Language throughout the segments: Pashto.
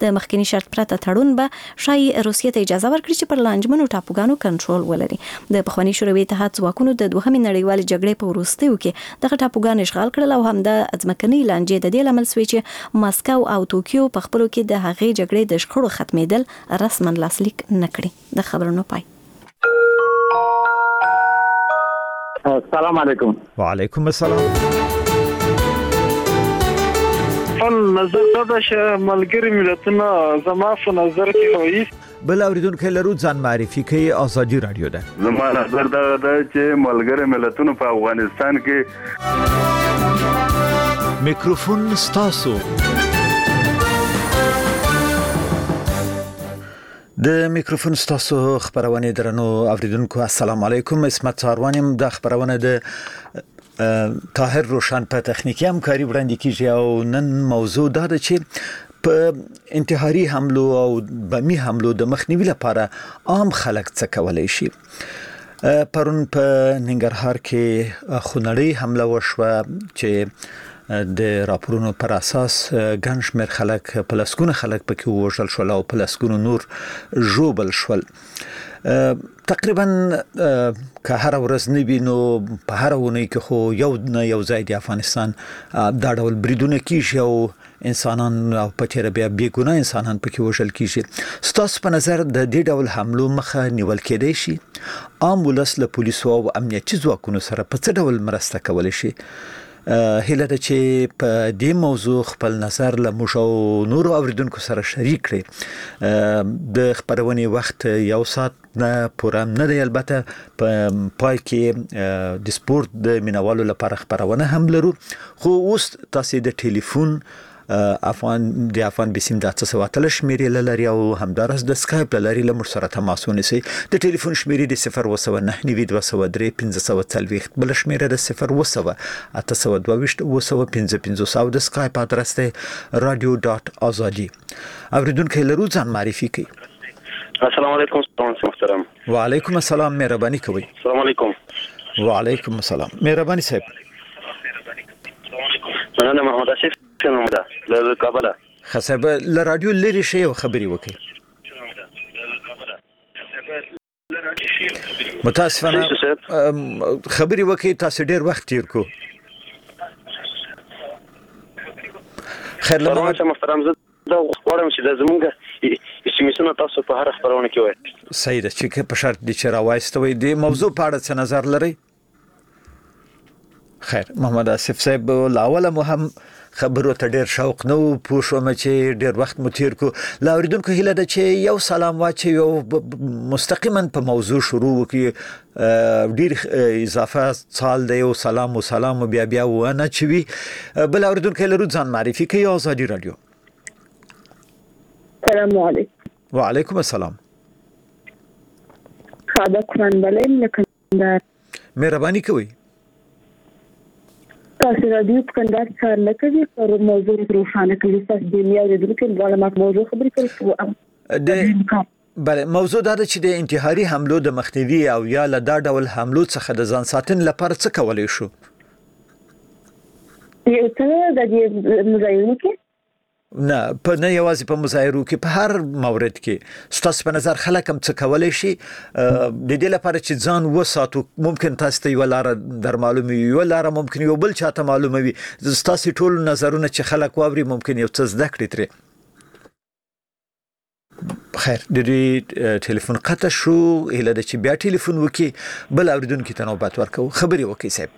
د مخکنی شرط پرته تړون به شای روسیې ته اجازه ورکړي چې پر لانجمنو ټاپوګانو کنټرول ولري. د پخوانی شوروي اتحاد ځواکونو د دوهمې نړیوالې جګړې په وروستیو کې دغه ټاپوګان اشغال کړل او هم د ځمکنۍ لانجې د دې لامل شوی چې ماسکو او توکیو په خپلو کې د هغې جګړې د شخړو ختمېدل رسما لاسلیک نکړي. د خبرونو پای. السلام علیکم. وعلیکم السلام. نظر دا چې ملګری ملتونه زما په نظر کې وایي بل اوریدونکو لرو ځان معرفي کوي. آزادي رادیو ده. زما نظر دا چې ملګری ملتونه په افغانستان کې میکروفون ستاسو. د میکروفون ستاسو خبرونه درنو اوریدونکو السلام علیکم. اسمت ساروانیم. د خبرونه د طاهر روشن په تخنیکی همکاري وړاندې کیږي او نن موضوع دا ده چې په انتحاري حملو او بمي حملو د مخنیوي لپاره عام خلک څه کولای شي. پرون په ننګرهار کې خونړۍ حمله وشوه چې د راپورونو پر اساس ګڼ شمېر خلک په لسګونه خلک پکې ووژل شول او په لسګونو نور ژوبل شول. تقریبا که هر ورځ نه وي نو په هر ونې کې خو یو ځای د افغانستان دا ډول بریدونه کیږي او انسانان او په تیر بیا بیګونه انسانان پکې وژل کیږي. ستاسو په نظر د دې ډول حملو مخه نیول کېدای شي؟ عام ولس له پولیسو او امنیتي ځواکونو سره په څه ډول مرسته کولی شي؟ هیله ده چې په دې موضوع خپل نظر له موږ او نورو اوریدونکو سره شریک کړئ. د خبرونې وخت یو ساعت نه پوره نه دی، البته په پای کې د سپورت د مینوالو لپاره خبرونه هم لرو، خو اوس تاسو د ټلیفون د افغان بسیم د 300 شمیرې لري او همدارس د سکایپ لري له موږ سره تماس ونیسئ. د ټلیفون شمیرې د 0299203 بل شمیره د 0822825 او د سکایپ ادرس ته radio.azadi. اوریدونکو لرو ځان معرفي کړئ. السلام علیکم محترم. وعلیکم السلام. مهرباني کوئ. السلام علیکم. وعلیکم السلام. مهرباني صاحب. مننه. محمد آصف څنګه ده له کابل؟ خصب له رادیو لري شی او خبري وکي. متاسفانه خبري وکي تاسو ډیر وخت تیر کو. خیر له محترم زه دا غواړم چې د زمونږ اسمسونه تاسو په هر خبرونه کې وایي. صحیح ده چې په شرط دي چې راوایستوي د موضوع په اړه څه نظر لري؟ خیر محمد آصف صاحب لاول مهم خبرو ته ډیر شوق نو پوه شوم چې ډیر وخت مو تیر کو. لا اوریدونکو هیله ده چې یو سلام واچي او مستقیما په موضوع شروع وکړي. ډیر اضافه سال دی او سلام بیا ونه چوي. بل اوریدونکو لرو ځان معرفي کوي. آزادي رادیو. السلام علیکم. وعلیکم السلام. خاطر قرآن بلیم لکندار. مهرباني کوي. تاسو رادیو کندهار څخه لکه پر موضوع روښانه کړئ. تاسو د دنیا د دغه معلومات موضوع خبرې کوي. بله موضوع دا ده چې د انتحاري حملو د مخنیوي او یا له دا ډول حملو څخه د ځان ساتنې لپاره څه کولای شو؟ یو څه د مظاهرو کې نه په نه یوازې په مظاهرو کې په هر مورد کې ستاسو په نظر خلک هم څه کولای شي د دې لپاره چې ځان وساتو؟ ممکن تاسو ته یو لار در معلومه وي، یو لار ممکن یو بل چاته معلومه وي. ستاسو ټول نظرونه چې خلک واوري ممکن یو څه زده کړي ترې. خیر د دې ټلیفون قطع شو. هله د چې بیا ټلیفون وکي بل اوریدونکو ته نوبت ورکو. خبري وکي صاحب.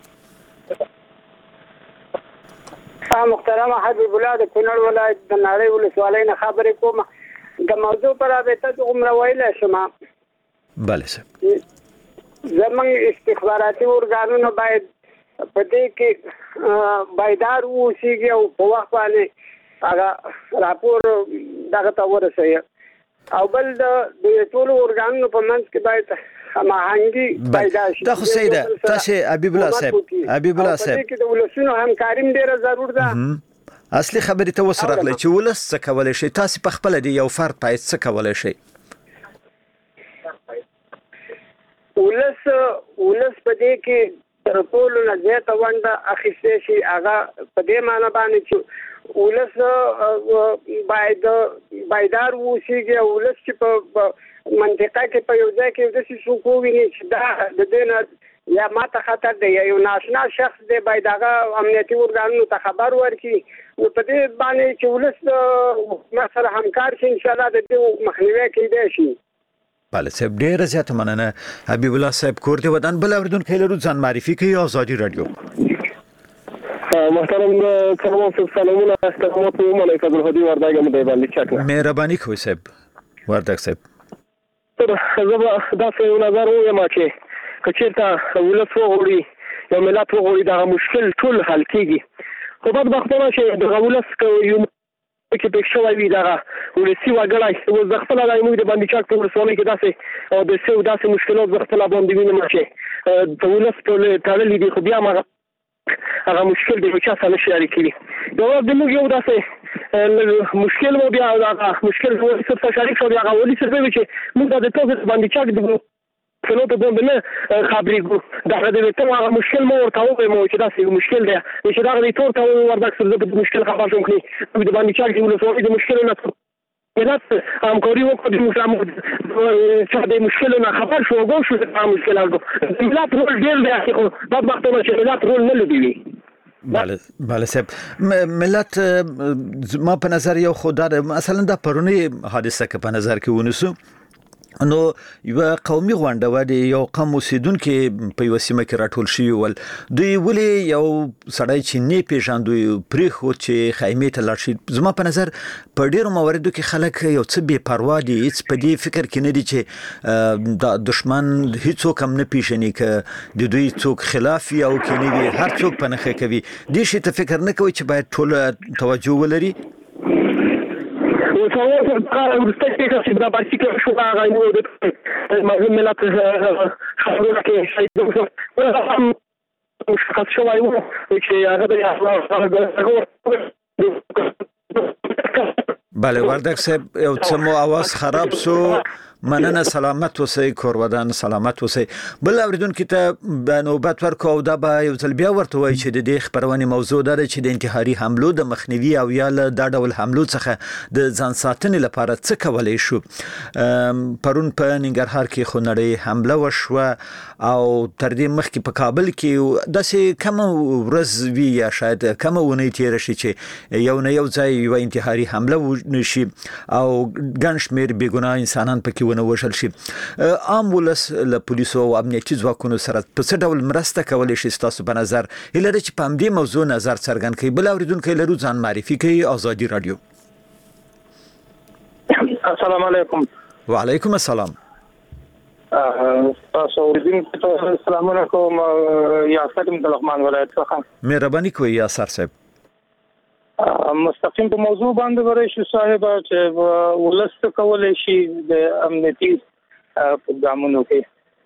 محترم حبیب الله د کونړ ولایت د نړۍ ولسوالۍ نه خبرې کوم. د موضوع پر رابطه کوم راویل شم. بله صاحب. زمونږ استخباراتي ارګانونه باید په دې کې بیدار اوسېږي او په وخت باندې هغه راپور دغه ته ورسوي. او بل د ټول ارګانونو په منځ کې باید هماهنګي پیدا شي. دا خو صحیح ده. تاسو حبیب الله صاحب کې د ولسونو همکاري ډیره ضرور ده. اصلي خبرې ته وسرغلی چې ولس څه کولای شي. تاسو په خپل دی یو فرد پای څه کولای شي؟ ولس په دې کې تر ټولو نه زیاته ونډه اخیستې شي. هغه په دې معنی باندې چې ولس باید بیدار واوسي او ولس چې په منطقه کې په یو ځای کې داسې څوک وویني چې دا د دې نه یا ماته خطر دی یا یو ناشنا شخص دی باید هغه امنیتي ارګانونو ته خبر ورکړي. نو په دې باندې چې ولس حکومت سره همکار شي انشاءالله د دې مخنیوی کېدای شي. بله صاحب ډیره زیاته مننه. حبیب الله صاحب کور دی ودان بل اوریدونکو لرو ځان معرفي کوي آزادي رادیو. محترم کلمه سلامونه استقامت ملک عبدالهادي وردګ مده باندې چاکه مهرباني کوئ صاحب وردګ صاحب. زه دا څه نظر وایم چې کچېرته ولس وغوړي یو ملت وغوړي دا مشکل ټول حل کیږي. خو بدبختانه چې د ولس یو کې پېښ شوی وي دا ولسی وګړای او ځخپل د موږ د باندې چاک په ورسونه کې داسې او د څو داسې مشکلات ځخپل باندې وینم چې د ولس ټول تړلې دي. خو بیا هغه مشکل دی چې څه نشي لري کړی. دا د موږ یو داسې مشکل مو بیا هغه مشکل څه څه شریک شو هغه ولې څه چې موږ د تاسو باندې چاک د څلور ته باندې نه خبرېږو. دا د ته هغه مشکل مو ورته وایو چې دا څه مشکل دی چې دا د تور ته ورته څه د مشکل خبر شوم کړی د باندې چاک دی ولې د مشکل نه ملت همکاري وکړي چې د مشکل نه خبر شو او شو د مشکل هغه ملت رول ډېر دی خو بدبختانه چې ملت رول نه لوبي. بله صاحب ملت ما په نظر یو خدا مثلا د پرونی حادثه کې په نظر کې ونیسو نو یو قومي غونډه و د یو قوم اوسیدونکو په یو سیمه کې راټول شي ول دوی ولې یو سړی چې نه پیژاندوی پرې خو چې خیمه ته لاړ شي. زما په نظر په ډیرو مواردو کې خلک یو څه بے پروا دي هیڅ په دې فکر کې نه دي چې د دشمن هیڅوک هم نه پیژني ک د دوی څوک خلاف او کې نه وي هر څوک په نخښه کوي. دې شي ته فکر نه کوي چې باید ټول توجه ولري. څو ورسته کې چې دا پاتې کې شو هغه نو د ملت خبرونه کې شاید مشخص شوی و چې هغه د بله وردګ صاحب یو څه مو आवाज خراب سو مننه سلامت اوسئ کور ودان سلامت اوسئ. بل اوریدونکو ته نوبت ورکو او دا به یو ځل بیا ورته وایي چې د دې خبرونې موضوع ده چې د انتحاري حملو د مخنیوي او یا له دا ډول حملو څخه د ځان ساتنې لپاره څه کولای شو. پرون په ننګرهار کې خو نړۍ حمله وشوه او تر دې مخکې په کابل کې داسې کوم ورځ وی یا شاید کوم ونې تیر شي چې یو نه یو ځای یو انتحاري حمله ونشي او ګڼ شمېر بېګناه انسانان پکې نو وشل شي. عام ولس له پولیسو او امنیتي ځواکونو سره په څه ډول مرسته کولای شي تاسو په نظر هلته چې په دې موضوع نظر څرګند کړي. بل اوریدونکو لرو ځان معرفي کوي آزادي رادیو. السلام علیکم. وعلیکم السلام. تاسو اوریدونکو ته السلام علیکم یا سلام د لغمان ولایت څخه مهرباني کوئ یاسر صاحب. مستقیم په موضوع باندې ورشي صاحب چې ولست کولای شي د امنیتي پروګرامونو کې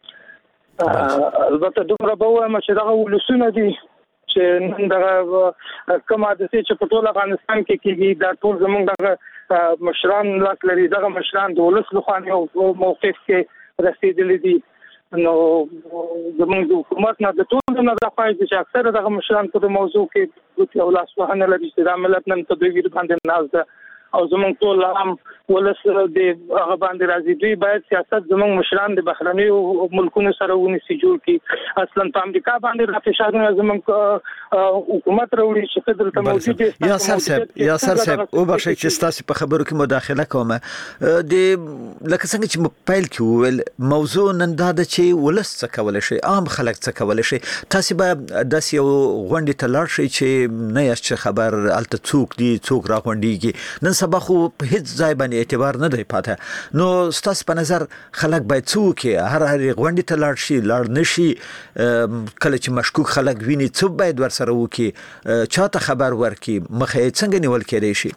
البته دومره به وایم چې دا ولسونه دي چې نن دا کومه د چې په ټول افغانستان کې کېږي دا ټول زمونږ د مشران لاس لري دغه مشران د ولس لخوا یو موقف کې رسیدلي دي. نو زمونږ حکومت نه د ټول نه د خواهي چې اکثره دغه مشران په موضوع کې یو لاس وهنه لري چې د ملت نن په دوی باندې ناز ده او زمونږ ټول عام ولس د هغه باندې راځي. دوی باید سیاست زمونږ مشران د بهرني ملکونو سره ونیسي جوړ کړي. اصلا په امریکا باندې د فشارونه زمونږ حکومت راوړي چې دلته موجود دي. یاسر صاحب او بخښئ چې تاسو په خبرو کې مداخله کوم. د لکه څنګه چې موبایل کې ویل موضوع نن دا د چې ولس څه کولای شي عام خلک څه کولای شي. تاسو به داسې یو غونډه ته لاړ شئ چې نه یاست خبر الته څوک دي څوک راغونډيږي نن سبا خو په هیڅ ځای باندې اعتبار نه دی پاته. نو ستاسو په نظر خلک باید څوک هر غونډه ته لاړ شي لاړ نشي کله چې مشکوک خلک ویني څه باید ورسره وکي چاته خبر ورکي مخه څنګه نیول کېدای شي.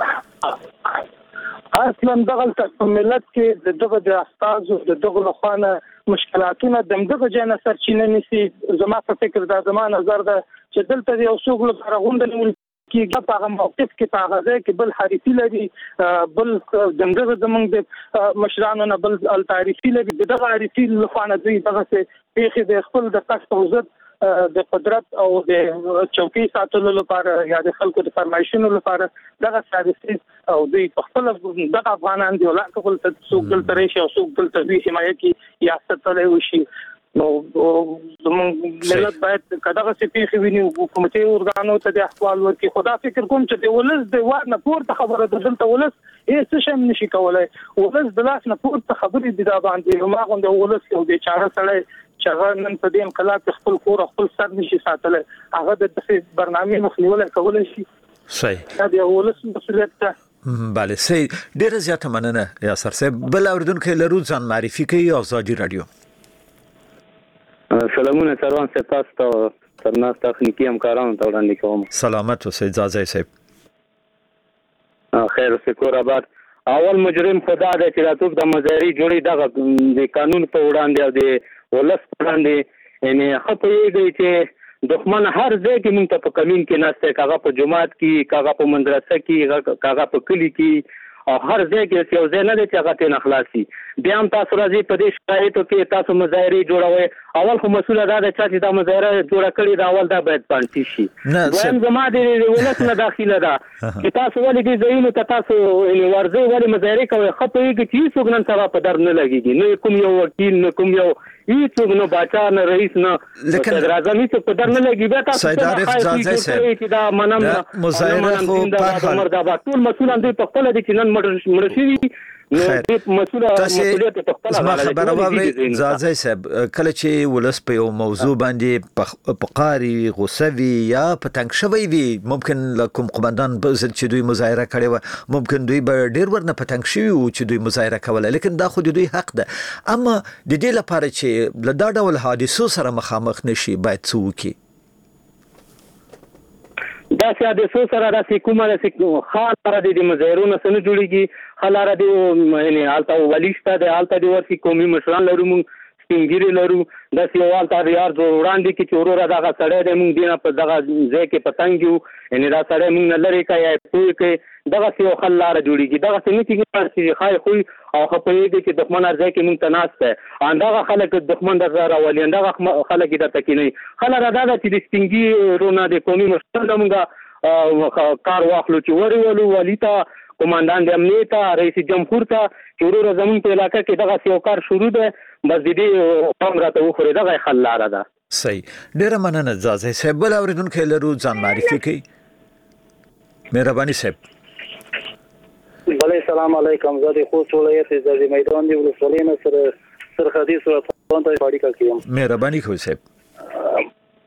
اصلا دغه ملت کې دغه د استازو دغه لخوانه مشکلاتونه دغه جنه سرچینه نسی. زما په فکر دا زما نظر ده چې دلته یو څوک لپاره غونډه نیول کېږي په هغه موقف کې په هغه ځای کې بل حریفي لري بل دغه زمونږ د مشرانو نه بل تعریفي لري. دغه حریفي لخوانه دوی دغه څه پیښې د خپل د تخت او عزت د قدرت او د چوکۍ ساتلو لپاره یا د خلکو د فرمایشونو لپاره دغه سادسي او دوی په خپل دغه افغانان دی ولا خپل څوک دلته راشي او څوک دلته دوی حمایت کی یا ستلای وشي نو زموږ ملت باید کداغه سپیخي ویني حکومتي ارګانو ته د احوال ورکړي خدا فکر کوم چې د ولس د وار نه پورته خبره ده دلته ولس هیڅ شم نشي کولای ولس د لاس نه پورته خبرې دي دا باندې ما غوند ولس یو د چاره سره چې نن په دې انقلاب خپل کور خپل سر نشي ساتلای هغه د برنامه مخنیول کولای شي صحیح دا د ولس مسؤلیت ده بله صحیح ډیره زیاته مننه یاسر صاحب بل اوریدونکو لرو ځان معرفي کوي آزادي رادیو سلامونه سروان صاحب تاسو ته ترناس تخنیکی همکارانو ته وړاندې کوم سلامت اوسئ ځاځي صاحب خیر شکر آباد اول مجرم خدا دې چې راتوب د مزاري جوړي دغه د قانون په وړاندې او د ولس په وړاندې یعنی خپلېږي چې دښمن هر ځای کې مونږ ته په کمین کې ناشته کاغه په جماعت کې کاغه په مدرسه کې کاغه په کلی کې او هر ځای کې یو ځای نه دی چې هغه ته نخلاصي بیا هم تاسو راځي په دې شکایتو کې تاسو مظاهره جوړوي اول خو مسؤل دا دی چې دا مظاهره جوړه کړې دا اول دا باید پانتي شي دویم زما د ولس نه داخله ده چې تاسو ولې دې ځایونو ته تاسو ورځي ولې مظاهره کوي خپېږي چې څوک نن سبا په در نه لګيږي نو کوم یو وکیل نه کوم یو هیڅوک نه باچا نه رئیس نه صدر اعظم هیڅ په در نه لګي بیا تاسو چې دا منم مظاهره خو په مردا ټول مسؤلان دي په خپل دي چې نن مړ شي نو دې مسؤلیت په خپل زما خبره واوري ځاځي صاحب کله چې ولس په یو موضوع باندې په قاری غوسوي یا په تنګ شوی وي ممکن لکم قومندان بزل چې دوی مظاهره کړي و ممکن دوی به ډیر ورنه په تنګ شوی او چې دوی مظاهره کوله لیکن دا خو دوی حق ده اما د دې لپاره چې له دا ډول حادثو سره مخامخ نشي باید څه وکړي دا ساده سو سره د کومه د خاطر د مظاهرونو سره جوړیږي خلاره د یعنی حالت ولیسته د حالت د ورسي قومي مشران لرو مونږ سپینګری لرو د سیوال ته یار وړاندې کې چورو دغه سړی د مونږ دینه په دغه ځای کې پتنګیو یعنی دا سړی مونږ نه لري کوي چې دغه سیو خلاره جوړیږي دغه څنګه چې خای خو او خپېږي چې دښمن ارزه کې مونږ تناسته اندغه خلک دښمن د زړه ولې اندغه خلک د تکینی خلاره دا چې د سپینګي رونه د قومي مشران مونږه کار واخلو چې ورولو ولیتا کمانډان د امنیت رئیس جمهور ته چورو زمون په علاقې کې دغه سیوکار شروع ده بس دې عمره ته وخوري دغه خلاره ده صحیح ډیره مننه ځاځي صاحب بل اوریدونکو لرو ځان معرفي کوي مهرباني صاحب بله سلام علیکم زه د خوست ولایت د میدان دی ولسوالۍ نه سرحدي سرحدونه ته اړیکه کوم مهرباني کوئ صاحب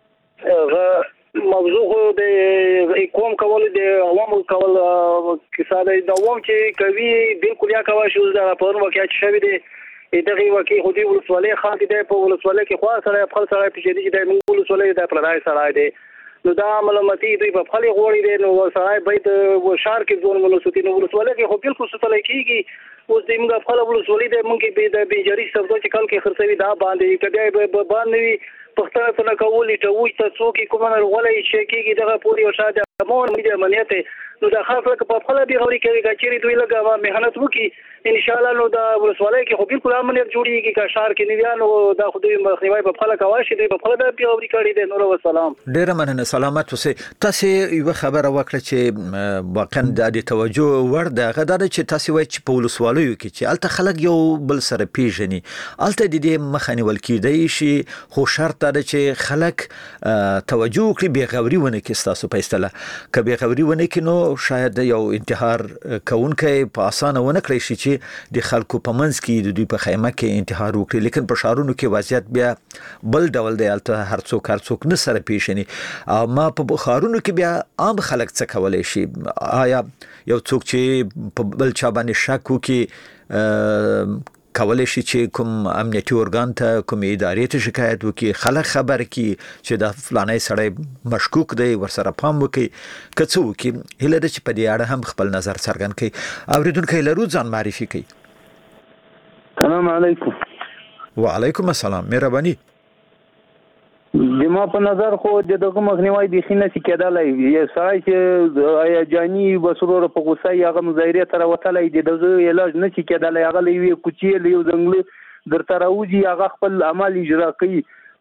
موضوع د کوم کول د عوامو کول کیسه د عوام چې کوي بالکل یا کوي شو د راپور وکړي چې شوی دی دغه وکي خو دی ولسوالۍ خان دی په ولسوالۍ کې خو سره خپل سره پېژدي چې د ولسوالۍ د پردای سره دی نو دا معلوماتي دوی په خپل غوړي دي نو سره باید شهر کې ځون ولسوالۍ نو ولسوالۍ کې خو بالکل ستل کېږي اوس د موږ خپل ولسوالۍ د موږ به د بیجری سبزو چې کال کې خرڅوي دا باندې کډای به باندې پښتنه څنګه کولې ته وای ته څوک کومه ولې شي کېږي دغه پوری او شاده مور مې امنیت نو دا خاصه په خپل به غوړي کوي چې دوی لګا مهنت وکي ان شاء الله نو دا ولسوالۍ کې خو بالکل امنیت جوړیږي کا شهر کې نیانو دا خو دوی مخنیوي په خپل کوي چې دوی په خپل به غوړي کړي دي نور وسلام ډیر مننه سلامت اوسئ تاسو یو خبره وکړه چې واقعا د توجه ور ده غدار چې تاسو وایي چې په ولسوالۍ کې چې الته خلک یو بل سره پیژني الته د دې مخنیول کېدای شي خو شرط دا چې خلک توجه کوي به غوړي ونه کې تاسو په اصطلاح کبه غوړي ونه کې نو شاید یو انتحار کوونکې په اسانه ونه کړی شي چې د خلکو په منځ کې د دوی په خیمه کې انتحار وکړي لیکن په شهرونو کې وضعیت بیا بل ډول دی الته هر څوک نه سره پیژني ما په بخارونو کې بیا عام خلک څه کولای شي آیا یو څوک چې په بل چا باندې شک وکړي کولای شي چې کوم امنیتي ارګان ته کوم ادارې ته شکایت وکړي خلک خبر کړي چې دا فلانه سړی مشکوک دی ورسره پام وکړي که څه وکړي هله د چې په دې اړه هم خپل نظر څرګند کړي اوریدونکو لرو ځان معرفي کړي السلام علیکم وعلیکم السلام مهرباني زما په نظر خو دغه مخنیوي د خینه سي کېدلای یي سړی چې آیا جاني بسرور په غوسه یغه مظاهره تر وتلې د علاج نه سي کېدلای هغه لوي کوچی لیو زنګل در تراوجي هغه خپل عمل اجرا کوي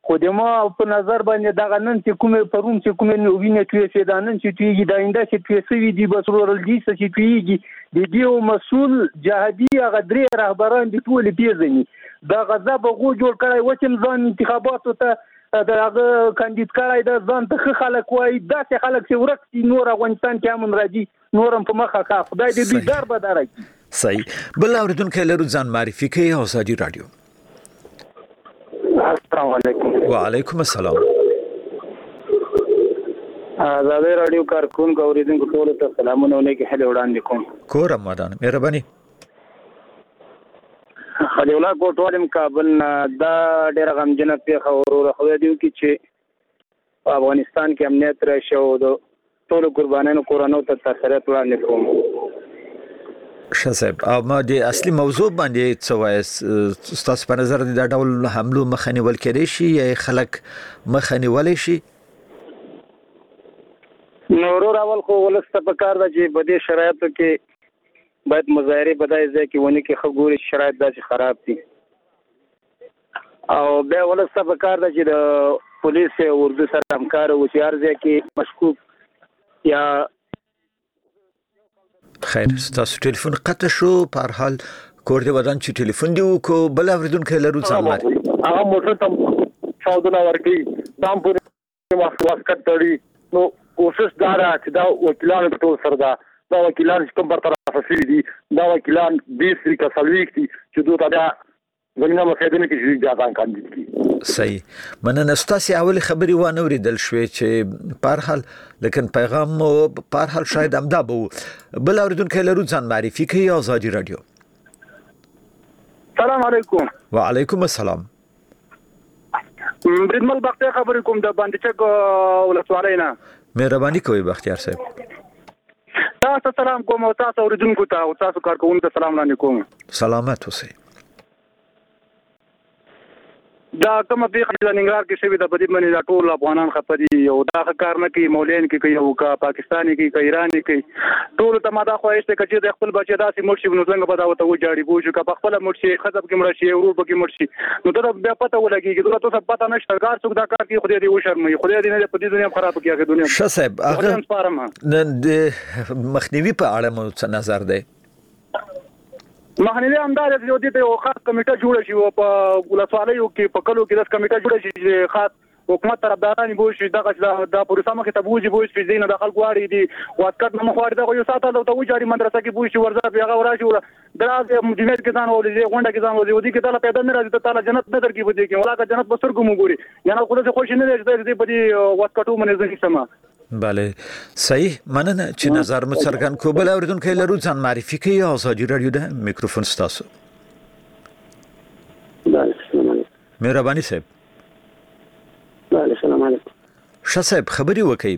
خو د ما په نظر باندې دا نن چې کومه پرون چې کومه نوینه توې سي دا نن چې توېږي دا انده چې توې سوي دي بس ورل دي چې توېږي د دې مسول جهادي هغه درې رهبران دي ټول پیژني دا غزا به غو جوړ کړای و چې ځان انتخاباتو ته دا هغه کاندید کړای دا ځان ته خلک وای دا چې خلک چې ورکتي نور افغانستان کې امن راځي نورم په مخه کا خدای دې دوی دار به درکړي. صحیح. بل اوریدونکو لرو ځان معرفي کوي او ازادي رادیو. السلام علیکم. وعلیکم السلام. ازادي رادیو کارکونکو اوریدونکو ټول ته سلامونه ونکي هله وړاندې کوم. کورم ودان مهرباني. خلیل الله کوټوالم کابل دا ډېر غمجن پیښه ورور خو دې کی چې په افغانستان کې امنیت راشي او د ټول قربانانو کورانو ته تسلیت وړاندې کوم. شاسب او ما د اصلي موضوع باندې څه وایي تاسو په نظر د ډول حملو مخنیول کېدای شي یا خلک مخنیول شي؟ نورو اول خو ولسته په کار د چې بده شرایطو کې باید مظاهره بدای ځکه کې ونی کې خګوري شرایط داسې خراب دي او به ولسته په کار د چې د پولیس او اردو سره همکار او چې ارزه کې مشکوک یا خیر تاسو ټلیفون قطع شو په حال کور دې ودان چې ټلیفون دی وکړو بل اوریدونکو لرو ځان ماري هغه موټر ته چاودنه ورکي دام پورې واسکټ تړي نو کوشش دا را چې دا وکیلان ټول سره دا وکیلان چې کوم برطرف شوي دي دا وکیلان 20 ریکا سلويک دي چې دوی ته زمينه مخدمه کې جوړ ځان کاندید کی. صحیح. مننه ستاسو اول خبري و نه ورېدل شوې چې په حال لیکن پیغام په حال شاید امدا بو بل اوریدونکو لرو ځان معرفي کوي ازادي رادیو. السلام علیکم. وعلیکم السلام. بریدمل بختیار خبرې کوم د باندې چک ولسوالۍ نه. مهرباني کوي بختیار صاحب. تاسو سلام کوم او تاسو اوریدونکو ته او تاسو کارکونکو ته سلام وړاندې کوم. سلامت اوسئ. دا کومه پیښه د ننګرهار کې شوې د بدی باندې د ټول افغانان خپري او دا کار نه کوي مولین کې کوي او کا پاکستاني کې کوي ایرانی کې ټول ته ماده خوښته کچې د خپل بچی داسې مرشي نو څنګه به دا وته وجاړي بوجو کا خپل مرشي خطب کې مرشي او په کې مرشي نو دا بیا پته ولګي چې دا څه پته نشته کار څوک دا کار کوي خو دې وشرمي خو دې نه په دې دنیا خراب کیږي دنیا. ښه صاحب هغه نن د مخنیوي په اړه مو څه نظر دی؟ مخنیوي همدار یو دي ته خاص کمیټه جوړه شي او په ولسوالیو کې په کلو کې د کمیټه جوړه شي چې خاص حکومت طرفداران بوي شي دغه د پولیسو مخه ته بوجي بوي چې دینه د خلکو واړي دي واسکټ نه مخوړي دغه یو ساته ته وجاري مدرسه کې بوي شي ورځ بیا وراشي درازه مجمد کې ځان ولې غونډه کې ځان ولې ودي کې تعالی پیدا نه راځي ته تعالی جنت نه درکې ودی کې ولاګه جنت بسر کوم ګوري یعنی خو څه خوش نه دی دې په دې واسکټو منځ کې سما. بله صحیح. مننه چې نظر مو څرګند کو بل اوریدونکو لرو ځان معرفي کوي ازادي رادیو ده میکروفون ستاسو. مهرباني صاحب. بله سلام علیکم. ښه صاحب خبري وکړئ.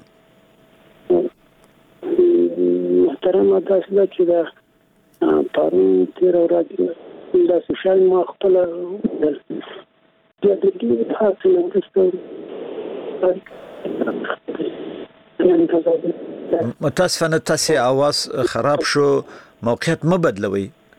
محترم تاسو د چې دا پرون تیر ورځ د سوشل ما خپل د دې تاسو نه متاسفانه تاسو आवाज خراب شو موقعیت ما بدلوي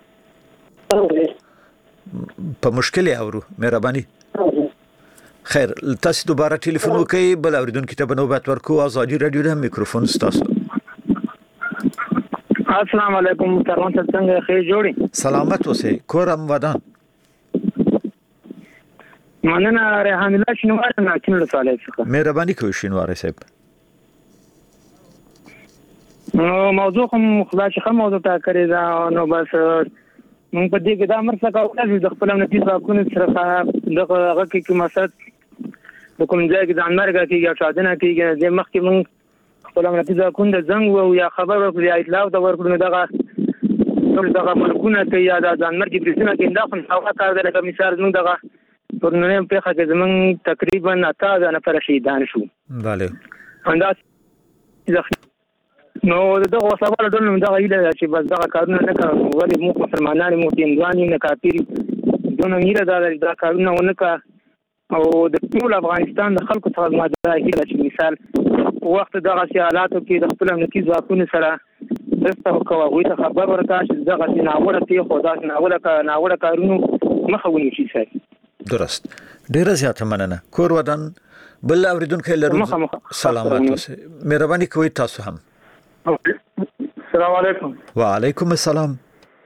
په مشکل اورو مهرباني. خیر تاسو دوباره ټلیفون وکړئ بل اوریدونکو ته بنوبت ورکو ازادي رادیو ده میکروفون ستاسو. السلام علیکم محترم څنګه خیر جوړي سلامت اوسئ کورم ودان. مننه ریحان الله شنوار نه کینل سوالای څخه. مهرباني کوئ شنوار صاحب. موضوع هم خلاص خه موضوع تا کړی دا نو بس مونږ په دې کې دا مرسته کوو د خپل امنیتي ځواکونو سره دغه هغه کې مقصد د کوم ځای کې د امرګه کې یا شادنه کې د مخ کې مونږ خپل امنیتي ځواکونو د زنګ او یا خبر ورکړي یا اطلاع دا ورکړي دغه دغه مرګونه کې یا د امرګي پرسنه کې دا خو هغه کار دی لکه مثال موږ دغه پرنویم په خاطر زمون تقریبا 8 نفر شهیدان شو. بله. انداز نو دغه سوال ډول نو دغه ایله چې بس دغه کارونه نه کوي ولې مو مسلمانان مو تیمځاني نه کافری دونه میره دا کارونه ونه کا او د ټول افغانستان د خلکو څخه ماده هیله چې مثال وخت دغه حالاتو کې د خپل امنیتي ځواکونو سره دسته کوه وي ته خبر ورکړه چې دغه ناوړه تی خو دا ناوړه کارونو مخه ونی شي سره. درست. ډیره زیاته مننه. کور ودان بل اوریدونکو لرو سلامات اوسئ. مهرباني کوئ تاسو هم. السلام علیکم. وعلیکم السلام.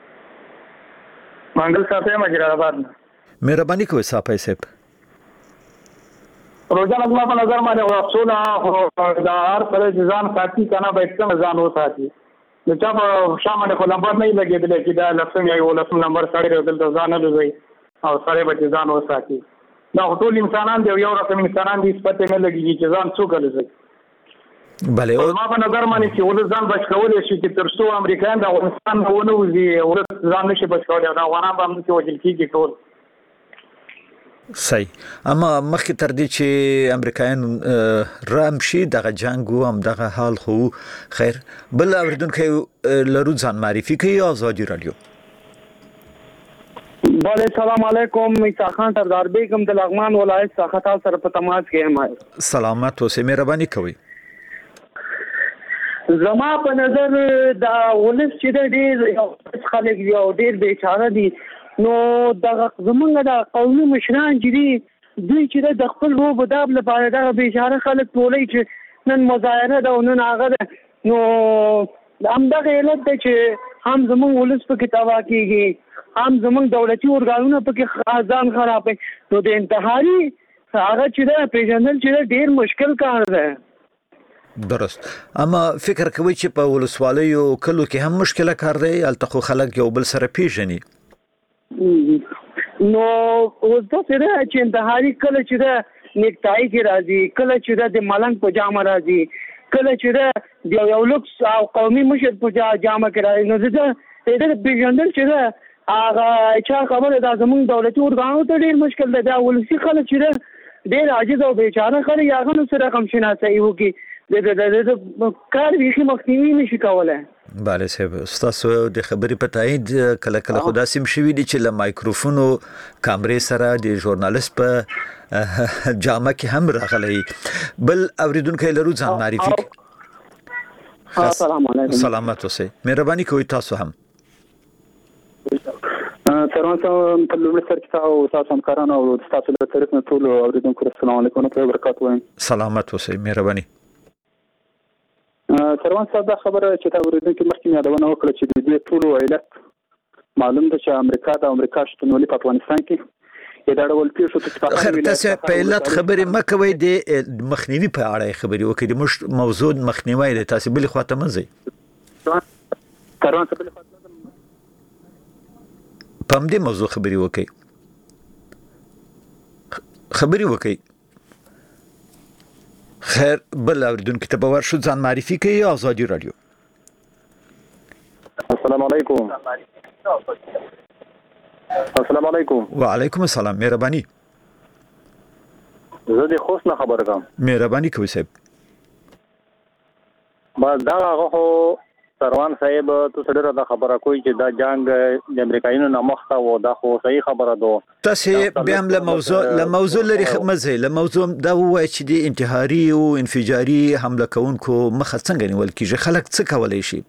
منګل صاحب مجرا آباد. مهرباني کوئ صاحب صاحب. روزانه ما په نظر باندې افسوس دا هر پر ځان ساتي کنه به څنګه ځان وساتي. نو چا په شامل خو نمبر نه لګیدل چې دا لفظ یو لفظ نمبر سره دلته ځان نه لوي او سره به ځان وساتي. دا ټول انسانان دی یو رقم انسانان دي پته نه لګي چې ځان څوک لږي. بله او ما په نظر باندې چې ول ځان بچ کولای شي چې تر څو امریکایان د افغانستان نه ونوځي او ځان نشي بچ کولای دا افغانان باندې چې وجل کیږي ټول. صحیح. اما مخکې تر دې چې امریکایان رامشي دغه جنگ او هم دغه حال خو خیر بل اوریدونکو لرو ځان معرفي کوي آزادی رادیو. بله سلام علیکم. میسا خان سردار بیگم د لغمان ولایت څخه تاسو سره په تماس کې یم. سلامات اوسئ. مهرباني کوئ. زما په نظر دا ولس چې د ډیر خلک یو ډیر بیچاره دي نو دغه زمونږ د قومي مشران چې دي دوی چې د خپل روب داب لپاره دغه بیچاره خلک ټولې چې نن مظاهره ده او نن هغه ده نو همدغه علت ده چې هم زمونږ ولس پکې تباه کېږي هم زمونږ دولتي ارګانونه پکې ځان خرابوي نو د انتحاري هغه چې ده پیژندل چې ده ډیر مشکل کار ده. درست. اما فکر کوي چې په ولسوالیو کلو کې هم مشکله کار دی الته خو خلک یو بل سره پیژني. نو اوس دا سره چې انتحاري کله چې ده نیکټای کې راځي کله چې ده د ملنګ په جامه راځي کله چې ده یو لوکس او قومي مشر په جامه کې راځي نو دا پیژندل چې ده هغه چا خبره ده زموږ دولتي ارګانو ته ډیر مشکل ده. دا ولسي خلک چې ده ډیر عاجز او بیچاره خلک هغه نو سره کم شناسي وکړي د کار ویخي مخنیوي نشي کولای. بله صاحب تاسو د خبرې په تایید کله کله خو داسې شوي دي چې له مایکروفون او کامرې سره د ژورنالیست په جامه کې هم راغلی. بل اوریدونکو لرو ځان معرفي. السلام علیکم. سلامات اوسئ. مهرباني کوئ تاسو هم. سلام په لومړي سر کې تاسو همکاران او تاسو له طرف نه ټول اوریدونکو السلام علیکم و برکات وایم. سلامات اوسئ. مهرباني. سروان صاحب دا خبره چې تا اوریدونکو مخکې یادونه وکړه چې د دې ټولو علت معلوم ده چې امریکا شتونولي په افغانستان کې دا ډول پیښو ته خیر تاسو په علت خبرې مکوئ د مخنیوي په اړه خبرې وکړئ. د موضوع مخنیوي د تاسو بل خواته منځي. سروان صاحب په دې موضوع خبرې وکړئ. خیر بل اوریدونکو ته باور شو ځان معرفي کوي آزادی رادیو. السلام علیکم. السلام علیکم. وعلیکم السلام. مهرباني. زه د خوست نه خبر کوم. مهرباني کوئ صاحب. ما دا هغه سروان صاحب تاسو ډیره دا خبره کوي چې دا جنگ د امریکایانو نه مخته و دا خو صحیح خبره ده. تاسو بیا هم له موضوع لري مزه له موضوع دا وایي چې د انتحاري او انفجاري حمله کوونکو مخه څنګه نیول کیږي خلک څه کولای شي؟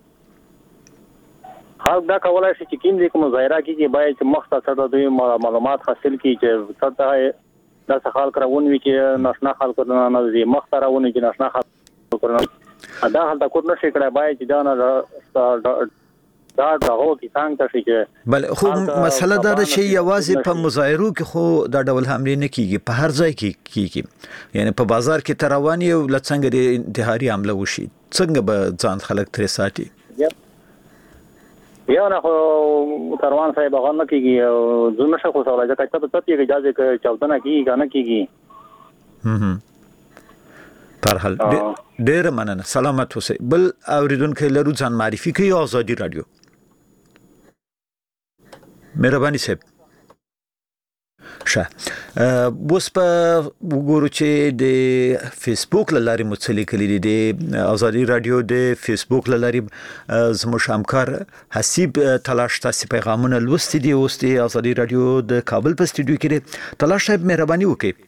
خلک دا کولای شي چې کوم دې کوم ظاهره کیږي باید چې مخته څه د معلومات حاصل کړي چې څه دا خلک راونوي چې ناشنا خلک نه دي مخته راوني چې ناشنا خلک دا حالت کو نشي کړای باید چې دا دغه کې څنګه شي چې بل خو مسله دا ده چې یوازې په مظاهرو کې خو دا ډول حمله نه کیږي په هر ځای کې کیږي یعنی په بازار کې تروانی او لڅنګ د انتحاري حمله وشي څنګه به ځان خلک ترې ساتي. یا نه خو تروان صاحب هغه نه کیږي زونه شخو سوال ځکه چې ته یې اجازه کې چلتنه کیږي کنه کیږي. پرحال ډیر مننه. سلامت اوسئ. بل اوریدونکو لرو ځان معرفي کوي آزادی رادیو. مهرباني صاحب. اوس په وګورو چې د فیسبوک لارې متصل کړي دي آزادی رادیو د فیسبوک لارې زموږ همکار حسیب تلاش تاسو پیغامونه لوستي دي اوس د آزادی رادیو د کابل په استودیو کې تلاش صاحب مهرباني وکړئ.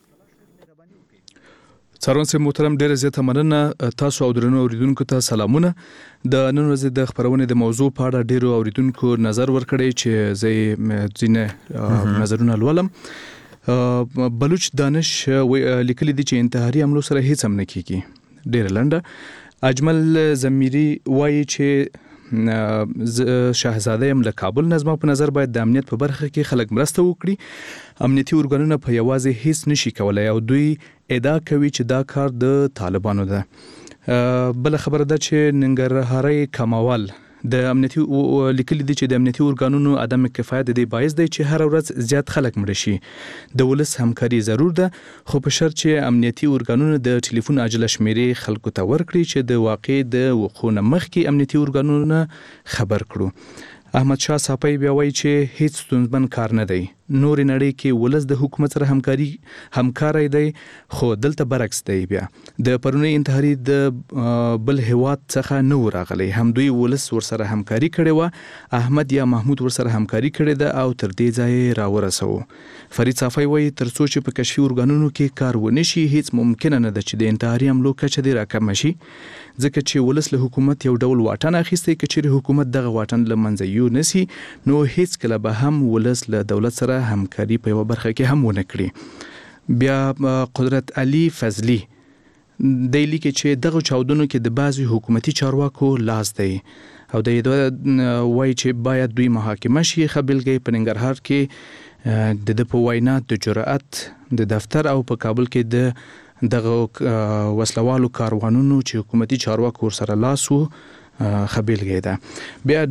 څارون سه محترم ډیره زیاته مننه تاسو او درنو اوریدونکو ته سلامونه. د نن ورځې د خبرونه د موضوع په اړه ډیرو اوریدونکو نظر ورکړی چې زه ځینې نظرونه لولم. بلوچ دانش لیکلي دي چې انتحاري حملو سره هیڅ هم نه کیږي. ډېر لنډه اجمل زمیری وایي چې شاهزاده يم له کابل نظم په نظر باید د امنیت په برخه کې خلک مرسته وکړي. امنیتي ارګانونه په یوازې هیڅ نشي کولای او دوی ادعا کوي چې دا کار د طالبانو ده. بل خبره ده چې ننګرهاري کماوال د امنیتي لیکلي دي چې د امنیتي ارګانونو عدم کفایت دی باعث دی چې هر ورځ زیات خلک مړ شي. د ولس همکاري ضرور ده خو په شرط چې امنیتي ارګانونو د ټلیفون عاجله شمیرې خلکو ته ورکړي چې د واقع د وقوع نه مخکې امنیتي ارګانونو خبر کړو. احمد شاه صافی بیا وایي چې هیڅ ستونزمن کار نه دی. نور نړۍ کې ولس د حکومت سره همکاري دی خو دلته برعکس دی. بیا د پرونی انتحاري د بل هواد څخه نو راغلی هم دوی ولس ورسره همکاري کړي و احمد یا محمود ورسره همکاري کړي ده او تر دې ځای راورسو. فرید صافی وایي تر څو چې په کشفي ارګانونو کې کار ونشي هیڅ ممکن نه ده چې د انتحاري حملو کچه دې راکم شي ځکه چې ولس له حکومت یو ډول واټن اخیستی کچې حکومت دغه واټن له منځه یو نسی نو هیڅ کله به هم ولس له دولت سره همکاري په یو برخه کې هم ونه کړي. بیا قدرت علي فضلی د لیکي چې دغه چاودنو کې د بعضي حکومتي چارواکو لاس دی او د وایي چې باید دوی محاکمه شي. خبلګي په ننګرهار کې د په وینا د جرأت د دفتر او په کابل کې د دغه وسلوالو کاروانونو چې حکومتي چارواکو سره لاسو خبلګي ده. بیا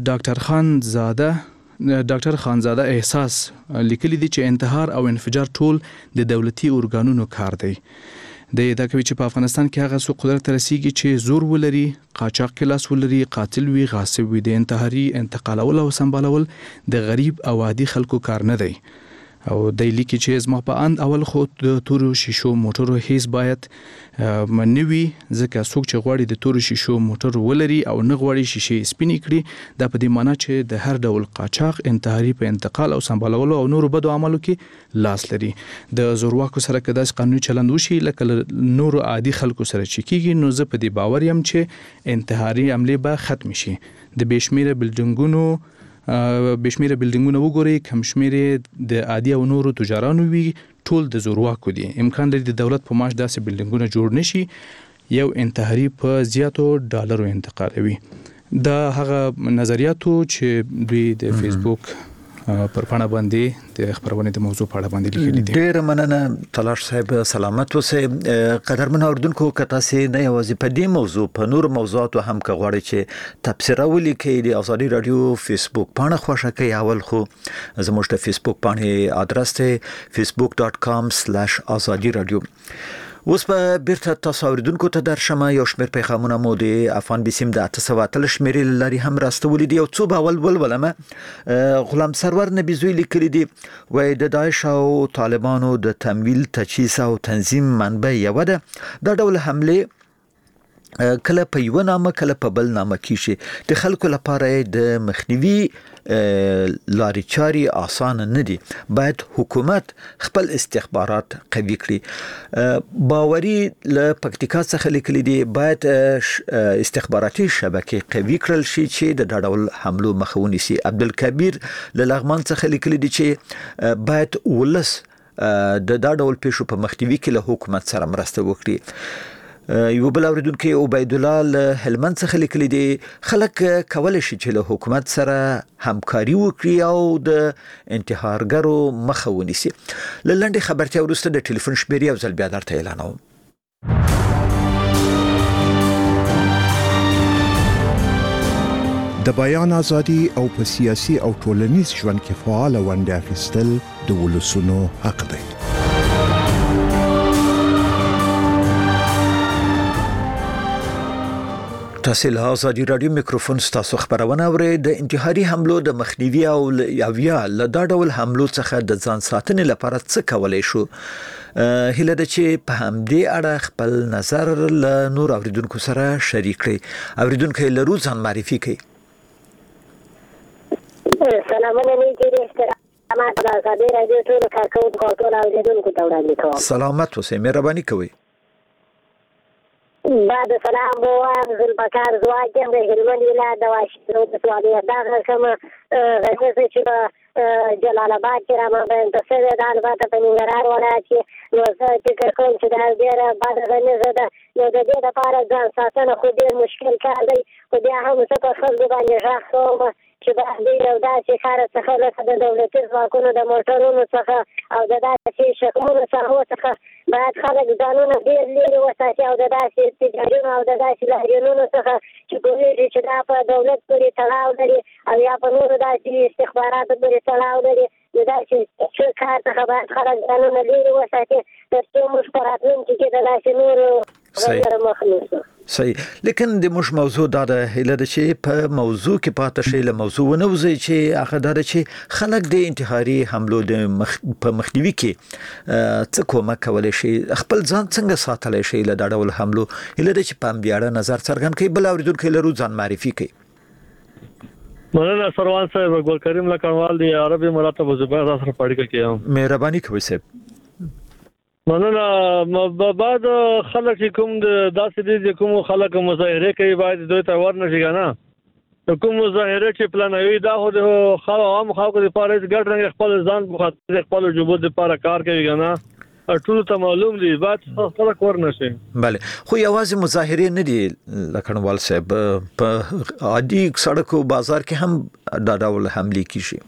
ډاکټر خانزاده احساس لیکلي دي چې انتحار او انفجار ټول د دولتي ارګانونو کار دی. د دا کوي چې په افغانستان کې هغه څو قدرت رسیږي چې زور ولري قاچاق کې لاس ولري قاتل وي غاصب وي. د انتحاري انتقالول او سمبالول د غریب او عادي خلکو کار نه دی. او د لیکي چې زما په اند اول خو د تورو شیشو موټرو هیڅ باید منوي ځکه څوک چې غواړي د تورو شیشو موټر ولري او نه غواړي شیشې سپینې کړي دا په دې معنی چې د هر ډول قاچاق انتحاري په انتقال او سمبالولو او نورو بدو عملو کې لاس لري. د زورواکو سره که داسې قانوني چلند وشي لکه نورو عادي خلکو سره چې کیږي نو زه په دې باور یم چې انتحاري عملې به ختم شي. د بشمیره بلډینګونو وګوري کم شمیره د عادي او نورو تجارانو وي ټول د زورواکو دي. امکان لري د دولت په معاش داسې بلډینګونه جوړ نشي یو انتحاري په زیاتو ډالرو انتقالوي. دا هغه نظریاتو چې دوی د فیسبوک پر پاڼه باندې د خبرونه د موضوع په اړه باندې لیکلي دي. ډېر مننه تلاش صاحب سلامت اوسئ. قدرمن اوردونکو کته سي نه یوازې په دې موضوع په نور موضوعاتو هم کغواړي چې تبصره ولیکي د ازادي رادیو فیسبوک پاڼه خوښه کوي. اول خو زموږ د فیسبوک پاڼې ادرس ته facebook.com/azadi radio. اوس په بیرته تاسو اوریدونکو ته درشمه یو شمېر پیغامونه مو د افغان بسیم د 800 شمېرې لري هم راستولي دي او څو باول ولولمه. غلام سرور نبی زوی لیکلي دي وای د داعش او طالبانو د تمویل تجهیز او تنظیم منبع یو ده. دا ډول حمله کله په یو نامه کله په بل نامه کیږي. د خلکو لپاره د مخنیوي لاري چاري آسان نه دي. باید حکومت خپل استخبارات قوي کړي. باوري له پکتیکا څخه لیکلي دي باید استخباراتي شبکې قوي کړل شي چې د ډول حملو مخه ونیسي. عبدالکبیر له لغمان څخه لیکلي دي چې باید ولس د ډول پیښو په مخنیوي کې له حکومت سره مرسته وکړي. یو بل اوریدونکو عبید الله له هلمند څخه لیکلي دي خلک کولای شي چې له حکومت سره همکاري وکړي او د انتحارګرو مخه ونیسي. له لنډې خبرتیا وروسته د ټلیفون شمیرې او ځل بیا درته اعلانوم. د بیان ازادي او په سیاسي او ټولنیز ژوند کې فعال ونډه اخیستل د ولسونو حق دی. تاسو له ازادي رادیو میکروفون تاسو خبرونه اورئ. د انتحاري حملو د مخنیوي او یا له دا ډول حملو څخه د ځان ساتنې لپاره څه کولای شو؟ هله د چې په همدې اړه خپل نظر له نور اوریدونکو سره شریک کړئ. اوریدونکو له روزان معرفي کړئ. سلام علیکم. سلامات د ازادي رادیو ټول کارکونکو ټول اوریدونکو ته وړاندې کوم. سلامات اوسئ. مهرباني کوئ. بعد سلام بوام ذوالبقار زواجم د هلمند ولایت د واشنګټن ولایت دا کوم غږ چې جلال آباد کې را مابین ته څه ده، دا البته په ننګرهار ولایت کې. نو زه فکر کوم چې دا ډېره بده غنیزه ده. نو د دې لپاره ځان ساتنه خو ډېر مشکل کار دی، خو بیا هم زه په خلکو باندې غږ کوم چې باید دوی یو داسې کار څخه لکه د دولتي ځواکونو د موټرونو څخه او د داسې شکمونو ساحو څخه باید خلک ځانونه ډېر لرې وساتي او د داسې تجارتونو او د داسې لاریونونو څخه چې پوهېږي چې دا په دولت پورې تړاو لري او یا په نورو داسې استخباراتو پورې تړاو لري، د داسې څه کار څخه باید خلک ځانونه لرې وساتي تر څو موږ په راتلونکي کې د داسې نورو غیر مخ نیسو. صحیح. لیکن د موږ موضوع دا ده هیله ده چې په موضوع کې پاتې شي له موضوع ونوځي چې هغه دا چې خلک د انتحاري حملو د په مخنیوي کې څه کومک کولی شي، خپل ځان څنګه ساتلی شي له دا ډول حملو. هیله ده چې په بیاړه نظر څرګند کړي. بل اوریدونکو لرو ځان معرفي کړي. مننه سروان صاحب، ګل کریم لکړوال دی عربي مراتب زبیر سره پړی کوي. مهرباني کوئ صاحب. مننه. بعد خلک چې کوم د داسې دي کوم خلک مظاهره کوي باید دوی ته ورنشي کنه. کوم مظاهره چې پلانوي دا هو د عام خلکو لپاره ګډ رنګ خپل ځان بخاطر خپل جوبود لپاره کار کوي کنه. ټول ته معلوم دي باید خلک ورنشي. بله. خو یوازې مظاهره نه دي لکړوال صاحب، په عادي سړکو بازار کې هم دا ډول حملې کیږي.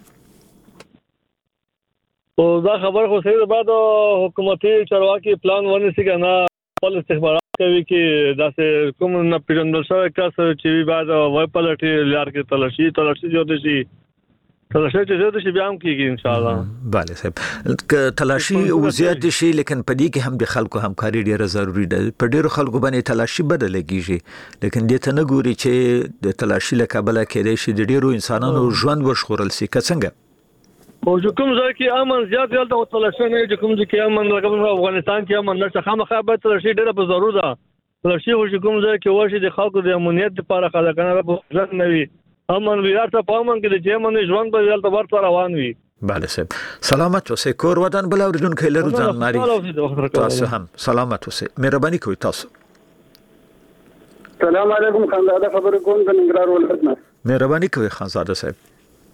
او دا خبر خو صحیح ده، بعد حکومتي چارواکي پلان ونیسي کنه، خپل استخبارات کوي چې داسې کوم نه پیژندل شوی کس چې بعد وای پلټي لار کې تلاشي جوړ شي بیا هم کیږي ان شاء الله. بله صاحب، که تلاشي وزیات شي لیکن په دې کې هم د خلکو همکاري ډیره ضروری ده. په ډیرو خلکو باندې تلاشي بده لګیږي لیکن دې ته نه ګوري چې د تلاشي له کبله کېدای شي د ډیرو انسانانو ژوند وشخورل شي. که څنګه او کوم ځای کې امن زیات یالته او تلاشي نه دي، کوم ځای کې امن لکه افغانستان کې امن نشته، خامخا به تلاشي ډیره په ضرورت ده. تلاشي خو کوم ځای کې واشي د خلکو د امنیت لپاره خلک نه په ځان نه وي امن ویارته په امن کې د چې امن ژوند به یالته ورته روان وي. بله صاحب، سلامت اوسئ. کور ودان بل اوریدونکو لرو ځان ماري. تاسو هم سلامت اوسئ. مهرباني کوئ. تاسو سلام علیکم. خانزاده خبرې کوم د ننګرهار ولایت نه. مهرباني کوئ خانزاده صاحب.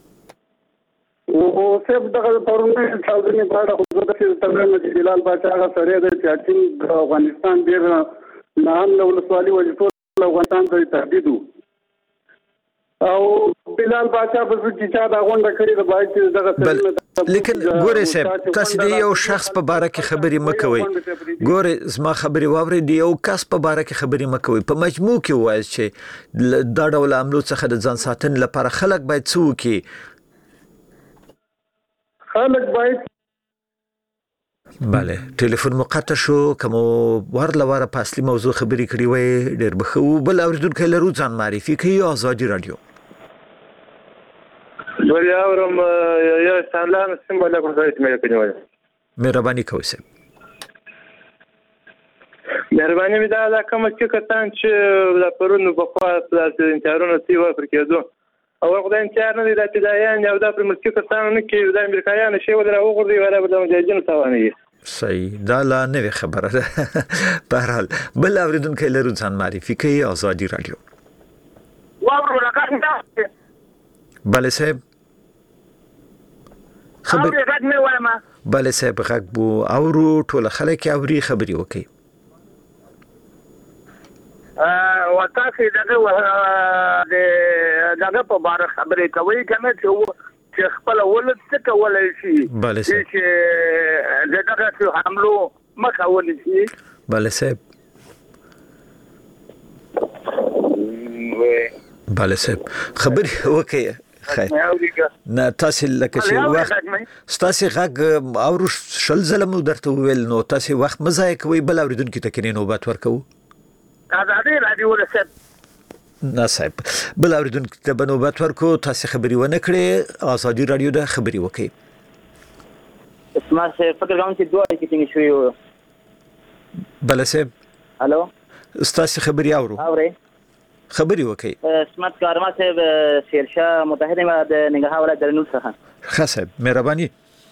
او صاحب دغه پرونه څاګنې پاړه خو د تمرین د جلال باچا هغه سره د چاټینګ افغانستان ډیر نام له ولسوالي وجټول افغانستان ته تهدید او بلال باچا په څه چې دا غونډه کړې د باید دغه لیکن ګوره صاحب، تاسو د یو شخص په باره کې خبرې مکوئ. ګوره زما خبرې واورئ، د یو کس په باره کې خبرې مکوئ. په مجموع کې وایي چې دا ډول عملو څخه د ځان ساتنې لپاره خلک باید څه وکړي. خلک باید بله. ټلیفون مقطع شو. کوم ورلواره په اصلي موضوع خبرې کړې وای ډېر بخو. بل اوریدونکو لرو ځان معرفي کوي. آزادي رادیو. بیا ورم یا سلام سیمبل کوم ځای ته مې کنيوي. مهرباني کوئ صاحب. مهرباني مې دا کوم چې کتان چې د پرونو په خوا د انتحارونو سی و پر کېدو او خدای انتحار نه دی د ابتدایان یو د پرمختګ کتان نه کې د امریکایانو شی ودره وګوري ولا د مجاهدینو تواني. صحیح. دا لا نه خبره ده. په هر حال بل اوریدونکو لرو ځان معرفي کوي. آزادي رادیو. بله صاحب. بله صاحب غږ بو اورو ټول خلک اوري خبري وکي. وتاسو دغه په بار خبرې کوي کنه چې خپل ولد څه کولای شي چې دغه حملو مخه ونیسي. بله صاحب. بله صاحب خبري وکي. خیر نه تاسو لکه چې وخت تاسو غږ او شل زلمو درته ویل نو تاسو وخت مزای کوي. بل اوریدونکو ته کینې نوبت ورکو. آزادي رادیو له نه صاحب بل اوریدونکو ته نوبت ورکو. تاسو خبري ونه کړې. آزادي رادیو د خبري وکي. اسمه فکر کوم چې دوه کې څنګه شوی. بل صاحب. الو تاسو خبري اوري خبري وکي. اسمت کارما صاحب شیرشاه متحده د ننګرهار ولایت درنو څخه. ښه صاحب مهرباني.